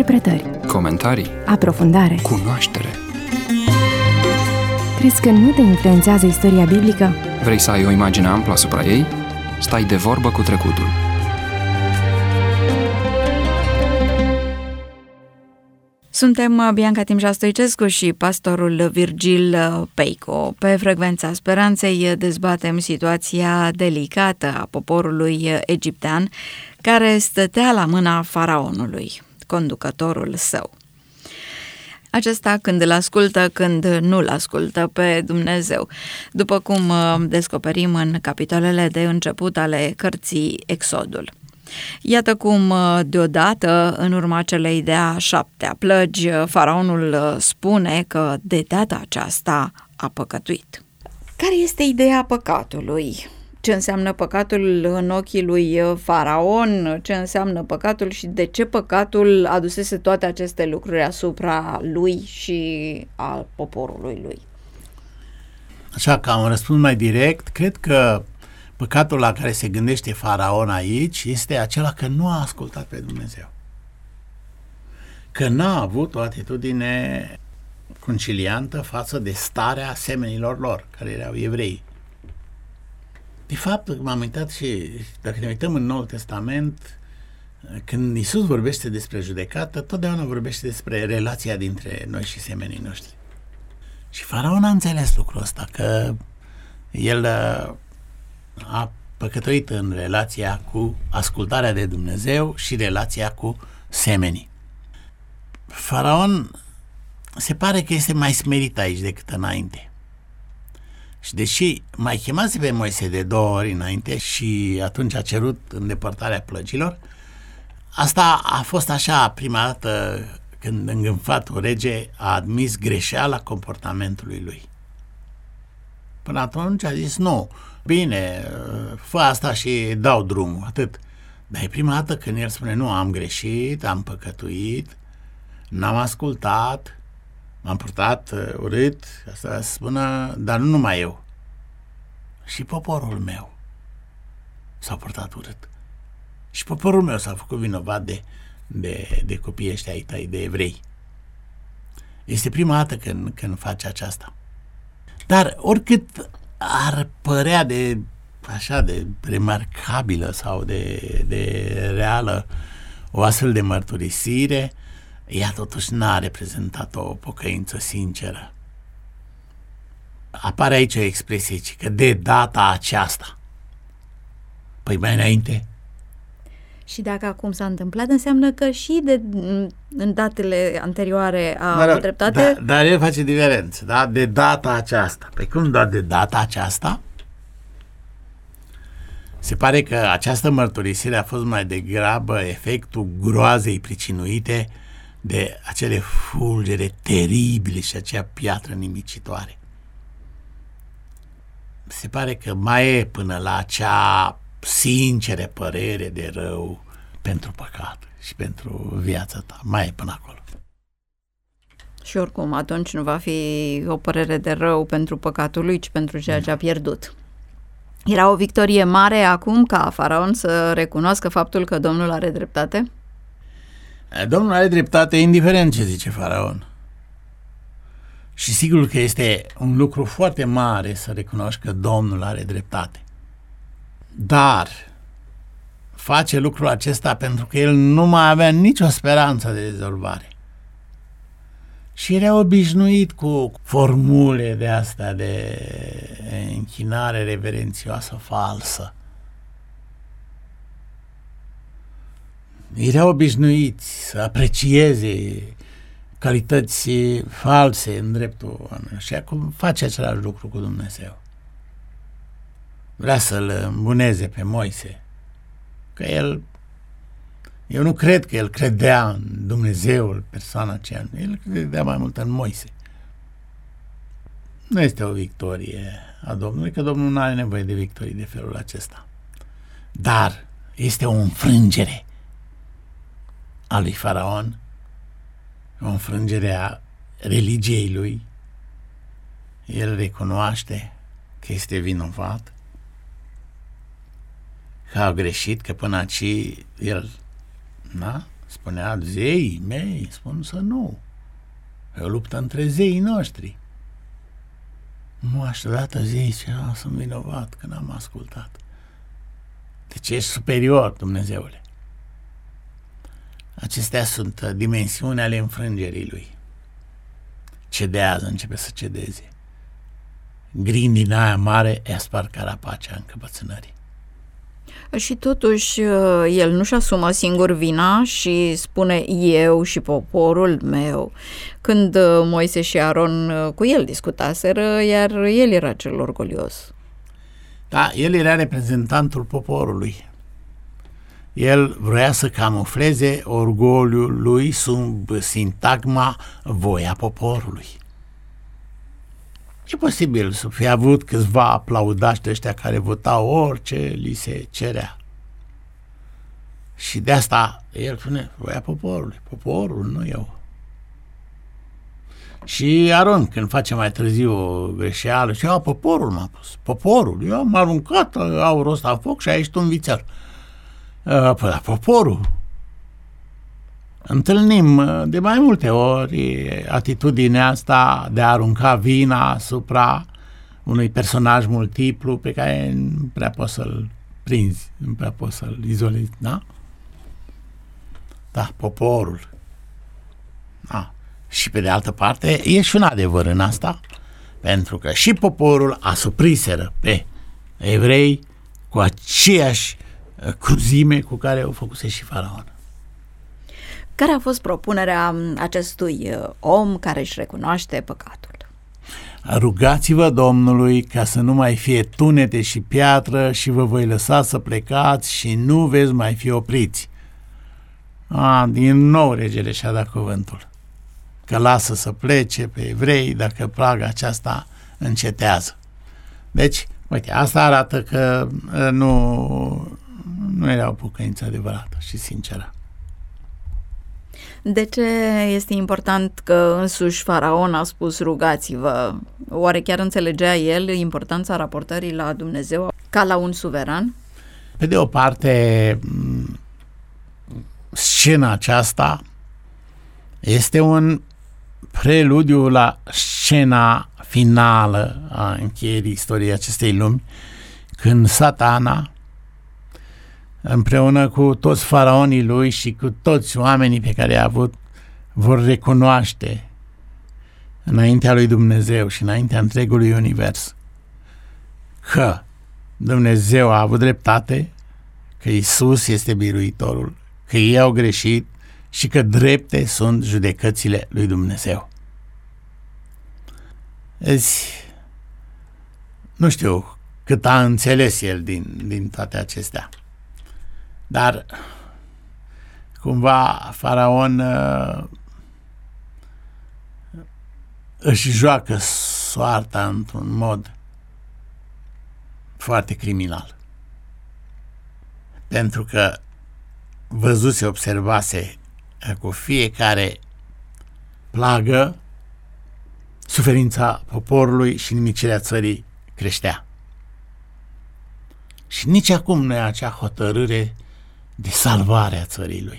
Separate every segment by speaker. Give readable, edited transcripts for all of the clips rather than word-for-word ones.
Speaker 1: Interpretări,
Speaker 2: comentarii,
Speaker 1: aprofundare.
Speaker 2: cunoaștere.
Speaker 1: Crezi că nu te influențează istoria biblică?
Speaker 2: Vrei să ai o imagine amplă asupra ei? Stai de vorbă cu trecutul.
Speaker 3: Suntem Bianca Timja Stoicescu și pastorul Virgil Peico. Pe Frecvența Speranței dezbatem situația delicată a poporului egiptean care stătea la mâna faraonului, conducătorul său. Acesta când îl ascultă, când nu-l ascultă pe Dumnezeu, după cum descoperim în capitolele de început ale cărții Exodul. Iată cum, deodată, în urma celei de-a 7-a plăgi, faraonul spune că de data aceasta a păcătuit. Care este ideea păcatului? Ce înseamnă păcatul în ochii lui faraon? Ce înseamnă păcatul și de ce păcatul adusese toate aceste lucruri asupra lui și al poporului lui?
Speaker 4: Așa că am răspuns mai direct, cred că păcatul la care se gândește faraon aici este acela că nu a ascultat pe Dumnezeu. Că n-a avut o atitudine conciliantă față de starea semenilor lor, care erau evrei. De fapt, m-am uitat și dacă ne uităm în Noul Testament, când Iisus vorbește despre judecată, totdeauna vorbește despre relația dintre noi și semenii noștri. Și faraon a înțeles lucrul ăsta, că el a păcătuit în relația cu ascultarea de Dumnezeu și relația cu semenii. Faraon se pare că este mai smerit aici decât înainte. Și deși mai chemase pe Moise de 2 ori înainte și atunci a cerut îndepărtarea plăgilor, asta a fost așa prima dată când îngânfatul rege a admis greșeala comportamentului lui. Până atunci a zis, nu, bine, fă asta și dau drumul, atât. Dar e prima dată când el spune, nu, am greșit, am păcătuit, n-am ascultat, m-am purtat urât, asta să spună, dar nu numai eu. Și poporul meu s-a purtat urât. Și poporul meu s-a făcut vinovat de copiii ăștia ai tăi, de evrei. Este prima dată când face aceasta. Dar oricât ar părea de remarcabilă sau de reală o astfel de mărturisire, ea totuși n-a reprezentat o pocăință sinceră. Apare aici o expresie, că de data aceasta. Păi mai înainte?
Speaker 3: Și dacă acum s-a întâmplat, înseamnă că și în datele anterioare a avut dreptate?
Speaker 4: Dar el face diferență, da? De data aceasta. Păi cum doar de data aceasta? Se pare că această mărturisire a fost mai degrabă efectul groazei pricinuite de acele fulgere teribile și acea piatră nimicitoare. Se pare că mai e până la acea sinceră părere de rău pentru păcat și pentru viața ta. Mai e până acolo.
Speaker 3: Și oricum, atunci nu va fi o părere de rău pentru păcatul lui, ci pentru ceea ce a pierdut. Era o victorie mare acum ca faraon să recunoască faptul că Domnul are dreptate?
Speaker 4: Domnul are dreptate indiferent ce zice faraon. Și sigur că este un lucru foarte mare să recunoști că Domnul are dreptate. Dar face lucrul acesta pentru că el nu mai avea nicio speranță de rezolvare. Și era obișnuit cu formule de astea de închinare reverențioasă falsă. Era obișnuit să aprecieze calități false în dreptul oamenilor. Și acum face același lucru cu Dumnezeu. Vrea să-l îmbuneze pe Moise. Că eu nu cred că el credea în Dumnezeul, persoana aceea. El credea mai mult în Moise. Nu este o victorie a Domnului, că Domnul nu are nevoie de victorii de felul acesta. Dar este o înfrângere a lui faraon, o înfrângere a religiei lui. El recunoaște că este vinovat, că a greșit, că până aici el spunea zeii mei, spun să nu. E o luptă între zeii noștri. Nu, așadată zeii zicea, sunt vinovat că n-am ascultat. Deci ești superior, Dumnezeule. Acestea sunt dimensiuni ale înfrângerii lui. Cedează, începe să cedeze. Grindina aia mare i-a spart carapacea încăpățânării.
Speaker 3: Și totuși el nu-și asumă singur vina și spune eu și poporul meu. Când Moise și Aron cu el discutaseră, iar el era cel orgolios.
Speaker 4: Da, el era reprezentantul poporului. El vrea să camufleze orgoliul lui sub sintagma voia poporului. E posibil să fie avut câțiva aplaudași de ăștia care votau orice li se cerea. Și de asta el spune voia poporului, poporul, nu eu. Și Aron, când face mai târziu o greșeală, și poporul m-a pus, poporul, eu am aruncat aurul ăsta în foc și a ieșit un vițel. Păi da, poporul. Întâlnim de mai multe ori atitudinea asta de a arunca vina asupra unui personaj multiplu pe care nu prea poți să-l prinzi, nu prea poți să-l izolezi, da? Da, poporul. Da. Și pe de altă parte e și un adevăr în asta, pentru că și poporul asupriseră pe evrei cu aceeași cruzime cu care o făcuse și Faraon.
Speaker 3: Care a fost propunerea acestui om care își recunoaște păcatul?
Speaker 4: Rugați-vă Domnului ca să nu mai fie tunete și piatră și vă voi lăsa să plecați și nu veți mai fi opriți. Din nou regele și-a dat cuvântul, că lasă să plece pe evrei dacă plaga aceasta încetează. Deci, uite, asta arată că nu era o pocăință adevărată și sinceră.
Speaker 3: De ce este important că însuși Faraon a spus rugați-vă? Oare chiar înțelegea el importanța raportării la Dumnezeu ca la un suveran?
Speaker 4: Pe de o parte, scena aceasta este un preludiu la scena finală a încheierii istoriei acestei lumi, când Satana, împreună cu toți faraonii lui și cu toți oamenii pe care i-a avut, vor recunoaște înaintea lui Dumnezeu și înaintea întregului univers că Dumnezeu a avut dreptate, că Iisus este biruitorul, că ei au greșit și că drepte sunt judecățile lui Dumnezeu. Nu știu cât a înțeles el din toate acestea. Dar cumva Faraon își joacă soarta într-un mod foarte criminal. Pentru că văzuse, observase cu fiecare plagă suferința poporului și nimicirea țării creștea. Și nici acum nu e acea hotărâre de salvare a țării lui.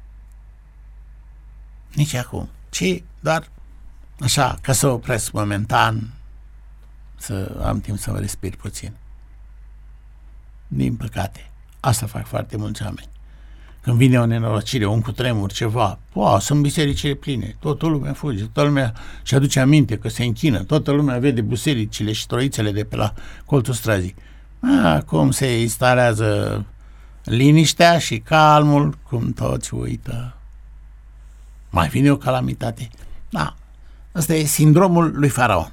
Speaker 4: Nici acum. Ci doar așa, ca să opresc momentan, să am timp să mă respir puțin. Din păcate, asta fac foarte mulți oameni. Când vine o nenorocire, un cutremur, ceva, sunt bisericile pline, toată lumea fuge, toată lumea și aduce aminte că se închină, toată lumea vede bisericile și troițele de pe la colțul străzii. Acum se instalează liniștea și calmul, cum toți uită. Mai vine o calamitate. Da, ăsta e sindromul lui Faraon.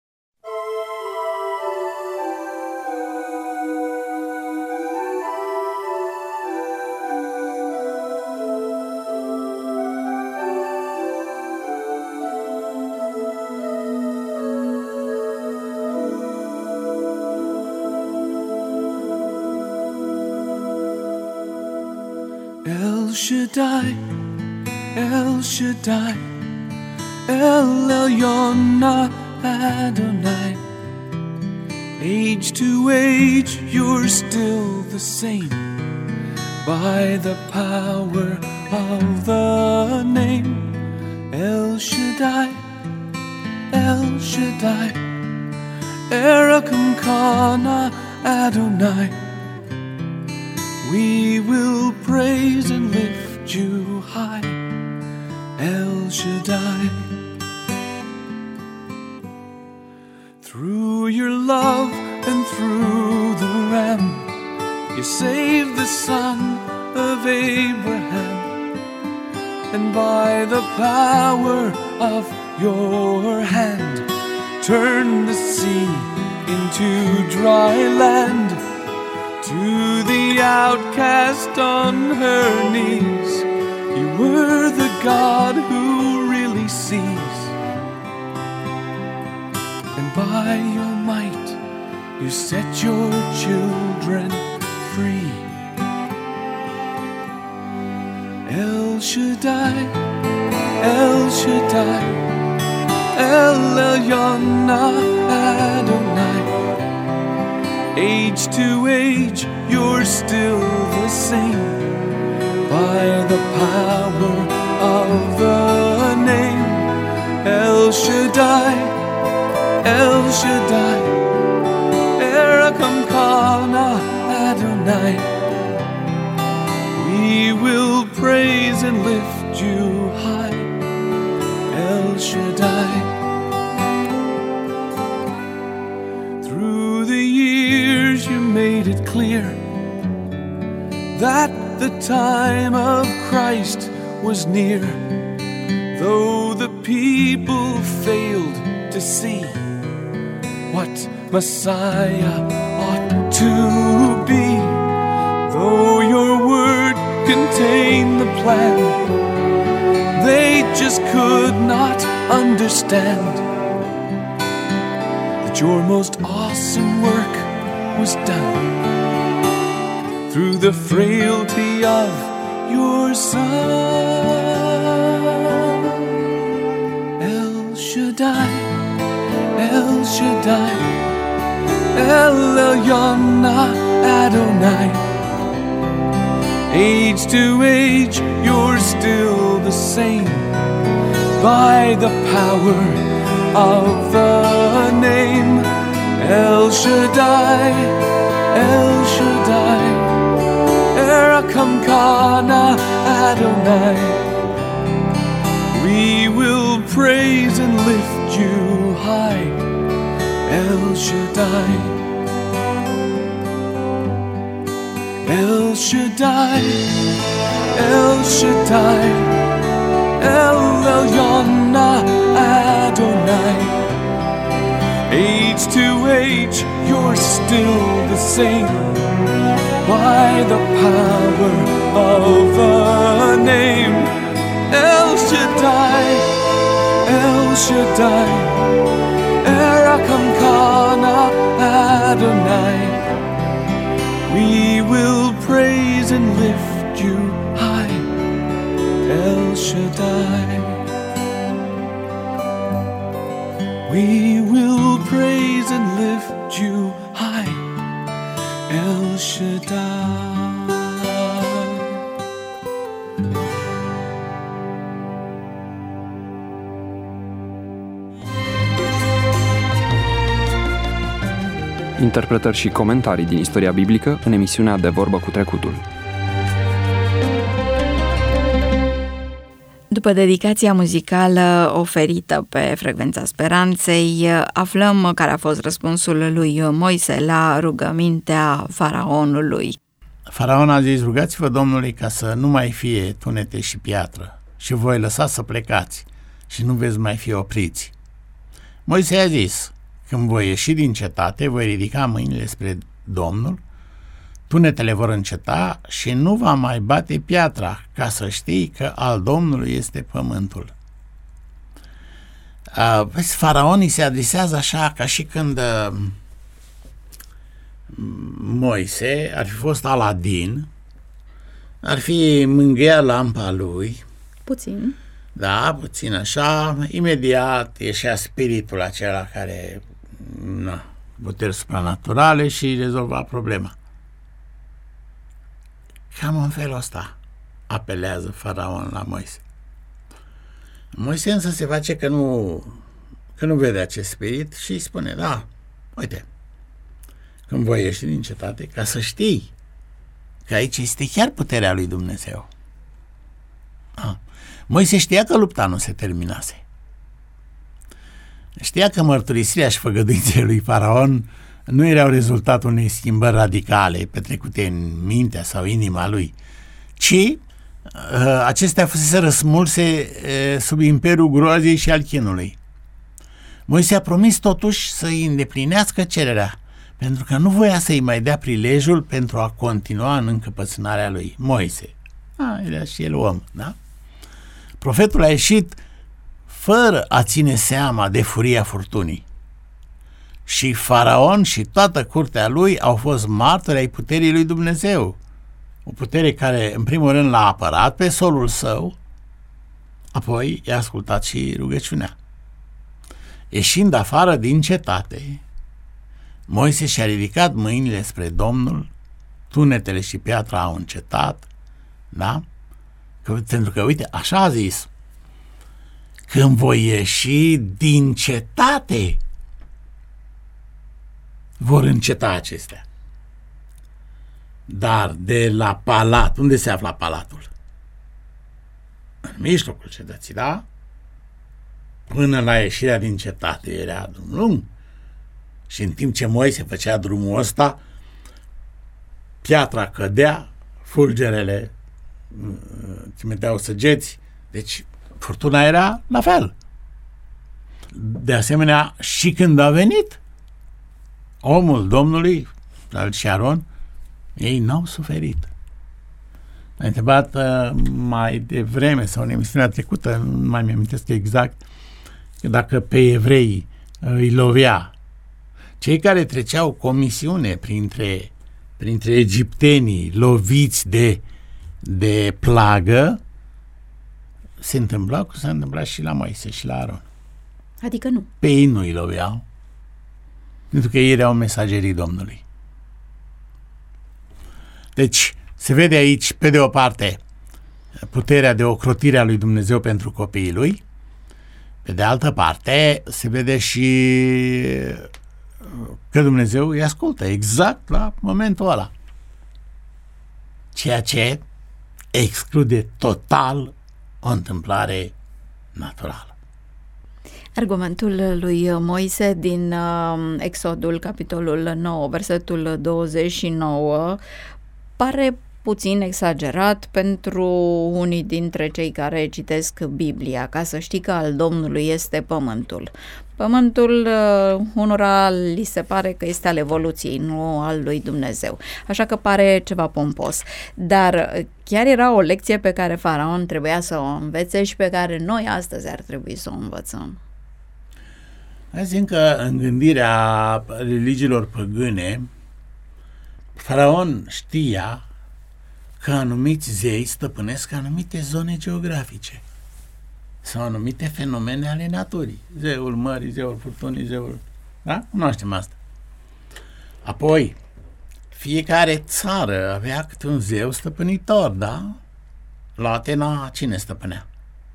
Speaker 5: El Shaddai, El Shaddai, El Elyon Adonai. Age to age, you're still the same. by the power of the name El Shaddai, El Shaddai, Erakim Kana Adonai. We will praise and lift you high, El Shaddai. Through your love and through the Ram, you saved the son of Abraham. And by the power of your hand, turn the sea into dry land. To the outcast on her knees, you were the God who really sees. And by your might, you set your children free. El Shaddai, El Shaddai, El Elyon Adonai. Age to age, you're still the same. By the power of the name El Shaddai, El Shaddai, Erakim Kana Adonai. We will praise and lift you high, El Shaddai. Through the years you made it clear that the time of Christ was near. Though the people failed to see what Messiah ought to be, though your word contained the plan, they just could not understand that your most awesome work was done through the frailty of your Son. El Shaddai, El Shaddai, El Elyon Adonai. Age to age, you're still the same. By the power of the name El Shaddai, El Shaddai, Erakim Kana Adonai. We will praise and lift you high, El Shaddai. El Shaddai, El Shaddai, El Elyon Adonai. Age to age, you're still the same. By the power of the name El Shaddai, El Shaddai, Erakim Kana Adonai. We will praise and lift you high, El Shaddai. We will praise and lift you high, El Shaddai.
Speaker 2: Interpretări și comentarii din istoria biblică în emisiunea De Vorbă cu Trecutul.
Speaker 3: După dedicația muzicală oferită pe Frecvența Speranței, aflăm care a fost răspunsul lui Moise la rugămintea faraonului.
Speaker 4: Faraon a zis: rugați-vă Domnului ca să nu mai fie tunete și piatră și voi lăsa să plecați și nu veți mai fi opriți. Moise a zis: când voi ieși din cetate, voi ridica mâinile spre Domnul, tunetele vor înceta și nu va mai bate piatra, ca să știi că al Domnului este pământul. Vezi, faraonii se adresează așa ca și când Moise ar fi fost Aladin, ar fi mângâiat lampa lui.
Speaker 3: Puțin.
Speaker 4: Da, puțin așa, imediat ieșea spiritul acela care, puteri supranaturale și rezolva problema. cam în felul ăsta apelează Faraon la Moise. Moise însă se face că nu vede acest spirit și îi spune, da, uite, când voi ieși din cetate, ca să știi că aici este chiar puterea lui Dumnezeu. Moise știa că lupta nu se terminase. Știa că mărturisirea și făgăduințele lui Faraon nu erau rezultatul unei schimbări radicale petrecute în mintea sau inima lui, ci acestea fusese răsmulse sub imperiul groazei și al chinului. Moise a promis totuși să îi îndeplinească cererea, pentru că nu voia să-i mai dea prilejul pentru a continua în încăpățânarea lui. Moise. Era și el om, da? Profetul a ieșit fără a ține seama de furia furtunii. Și Faraon și toată curtea lui au fost martori ai puterii lui Dumnezeu. O putere care, în primul rând, l-a apărat pe solul său, apoi i-a ascultat și rugăciunea. Ieșind afară din cetate, Moise și-a ridicat mâinile spre Domnul, tunetele și piatra au încetat, da? Pentru că, uite, așa a zis, când voi ieși din cetate, vor înceta acestea. Dar de la palat, unde se afla palatul? În mijlocul cetății, da? Până la ieșirea din cetate era drum lung. Și în timp ce Moise făcea drumul ăsta, piatra cădea, fulgerele trimiteau săgeți, deci furtuna era la fel. De asemenea, și când a venit omul Domnului, și Aron, ei n-au suferit. M-a întrebat mai devreme sau în emisiunea trecută, nu mai mi-amintesc exact, că dacă pe evrei îi lovea, cei care treceau comisiune printre egiptenii loviți de plagă, se întâmpla cum s-a întâmplat și la Moise și la Aron.
Speaker 3: Adică nu.
Speaker 4: Pe ei nu îi loveau, pentru că ei erau mesagerii Domnului. Deci, se vede aici, pe de o parte, puterea de ocrotire a lui Dumnezeu pentru copiii lui, pe de altă parte, se vede și că Dumnezeu îi ascultă exact la momentul ăla. Ceea ce exclude total o întâmplare naturală.
Speaker 3: Argumentul lui Moise din Exodul, capitolul 9, versetul 29, pare puțin exagerat pentru unii dintre cei care citesc Biblia, ca să știi că al Domnului este pământul. Pământul unora li se pare că este al evoluției, nu al lui Dumnezeu. Așa că pare ceva pompos. Dar chiar era o lecție pe care Faraon trebuia să o învețe și pe care noi astăzi ar trebui să o învățăm.
Speaker 4: Hai zic că în gândirea religiilor păgâne, Faraon știa că anumiți zei stăpânesc anumite zone geografice sau anumite fenomene ale naturii. Zeul mării, zeul furtunii, zeul... Da? Cunoaștem asta. Apoi, fiecare țară avea câte un zeu stăpânitor, da? La Atena cine stăpânea?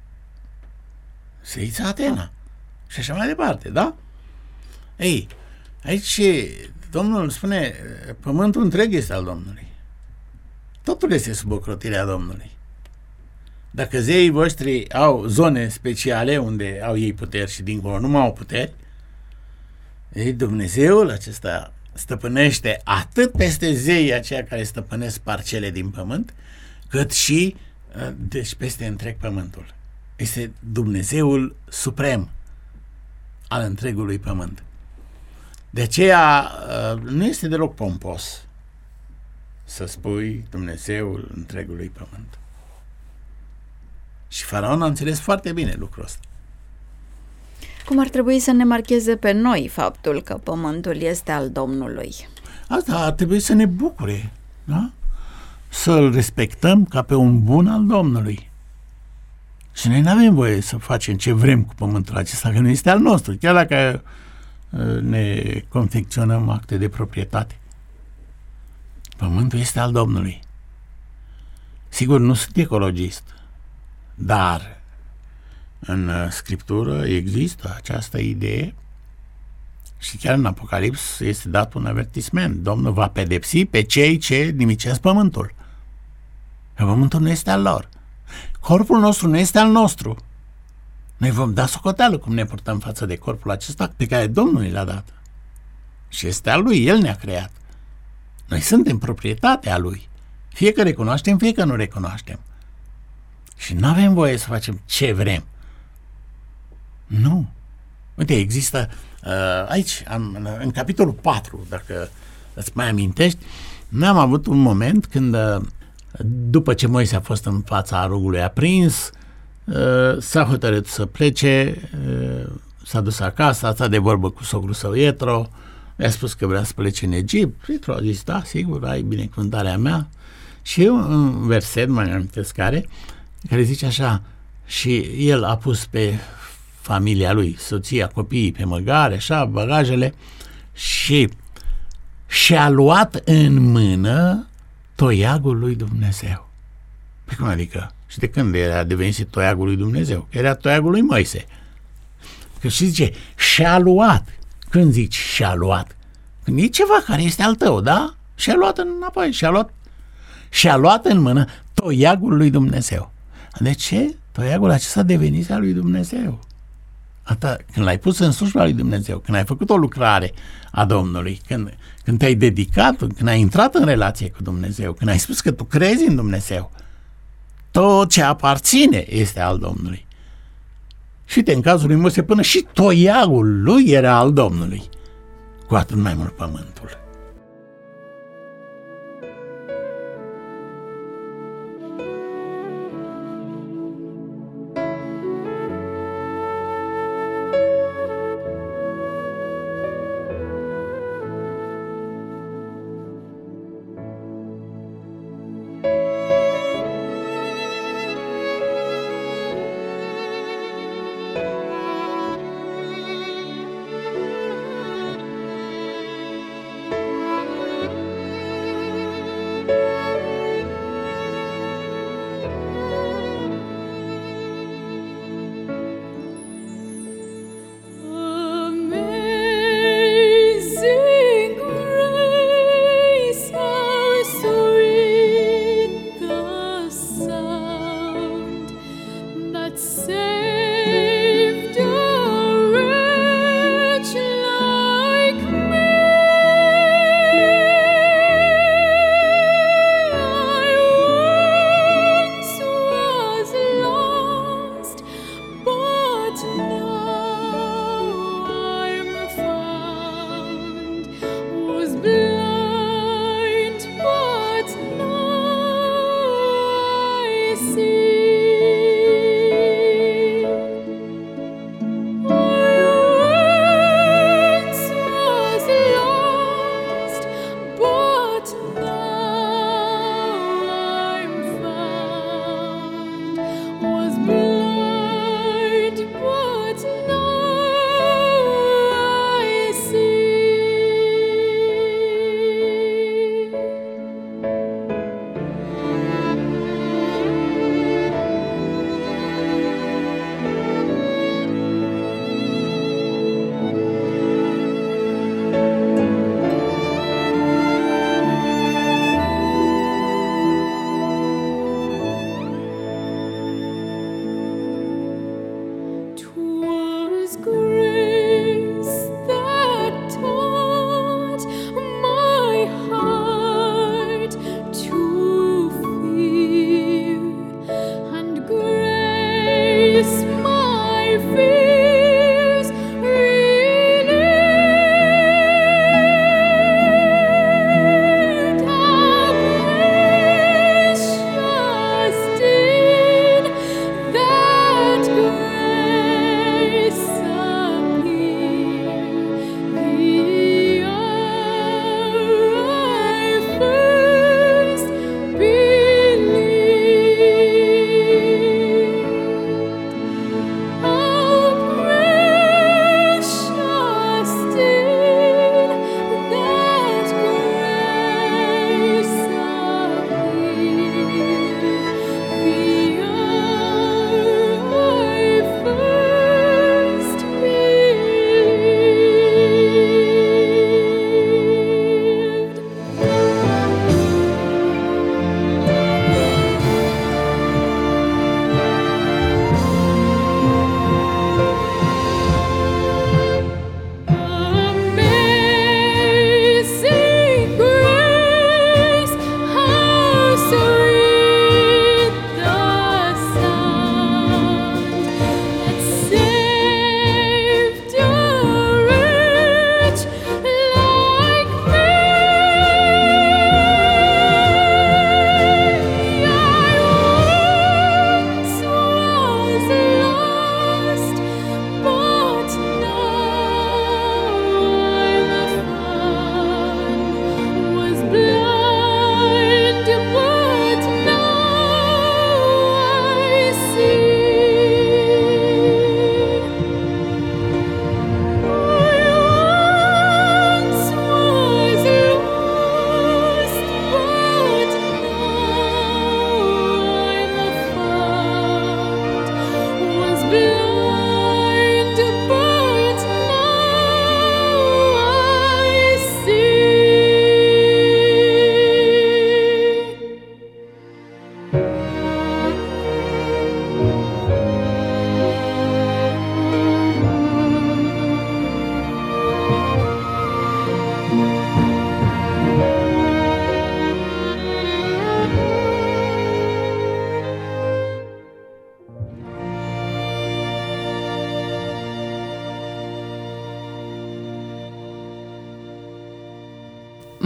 Speaker 4: Zeița Atena. Și așa mai departe, da? Ei, aici Domnul spune, pământul întreg este al Domnului. Totul este sub ocrotirea Domnului. Dacă zeii voștri au zone speciale unde au ei puteri și dincolo nu mai au puteri, ei, Dumnezeul acesta stăpânește atât peste zeii aceia care stăpânesc parcele din pământ, cât și deci peste întreg pământul. Este Dumnezeul suprem al întregului pământ. De aceea nu este deloc pompos să spui Dumnezeul întregului pământ. Și Faraon a înțeles foarte bine lucrul ăsta.
Speaker 3: Cum ar trebui să ne marcheze pe noi faptul că pământul este al Domnului?
Speaker 4: Asta ar trebui să ne bucure, da? Să-l respectăm ca pe un bun al Domnului. Și noi nu avem voie să facem ce vrem cu pământul acesta, că nu este al nostru, chiar dacă ne confecționăm acte de proprietate. Pământul este al Domnului. Sigur, nu sunt ecologist, dar în Scriptură există această idee și chiar în Apocalips este dat un avertisment. Domnul va pedepsi pe cei ce nimicesc pământul. Că pământul nu este al lor. Corpul nostru nu este al nostru. Noi vom da socoteală cum ne purtăm față de corpul acesta pe care Domnul l-a dat. Și este al Lui, El ne-a creat. Noi suntem proprietatea Lui. Fie că recunoaștem, fie că nu recunoaștem. Și nu avem voie să facem ce vrem. Nu. Uite, există aici, în capitolul 4, dacă îți mai amintești, noi am avut un moment când, după ce Moise a fost în fața rugului aprins, s-a hotărât să plece, s-a dus acasă, a stat de vorbă cu sogrul său Ietro, i-a spus că vrea să plece în Egipt. Ietro a zis, da, sigur, ai binecuvântarea mea. Și un verset, mai amintesc care zice așa: și el a pus pe familia lui, soția, copiii, pe măgare, așa, bagajele, și și-a luat în mână toiagul lui Dumnezeu. Pe cum adică? Și de când era devenit toiagul lui Dumnezeu? Era toiagul lui Moise. Că și zice, și-a luat. Când zici și-a luat? Când e ceva care este al tău, da? Și-a luat înapoi, și-a luat în mână toiagul lui Dumnezeu. De ce? Toiagul acesta devenise al lui Dumnezeu. Când l-ai pus în slujba lui Dumnezeu, când ai făcut o lucrare a Domnului, când te-ai dedicat, când ai intrat în relație cu Dumnezeu, când ai spus că tu crezi în Dumnezeu, tot ce aparține este al Domnului. Și uite, în cazul lui Moise, până și toiagul lui era al Domnului, cu atât mai mult pământul.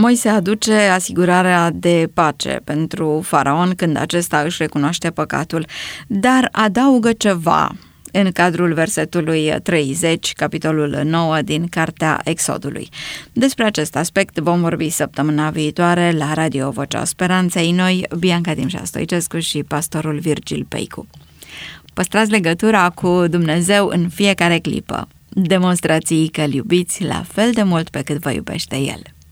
Speaker 3: Moise aduce asigurarea de pace pentru Faraon când acesta își recunoaște păcatul, dar adaugă ceva în cadrul versetului 30, capitolul 9 din Cartea Exodului. Despre acest aspect vom vorbi săptămâna viitoare la Radio Vocea Speranței, noi, Bianca Timșa Stoicescu și pastorul Virgil Peicu. Păstrați legătura cu Dumnezeu în fiecare clipă. Demonstrați că îl iubiți la fel de mult pe cât vă iubește El.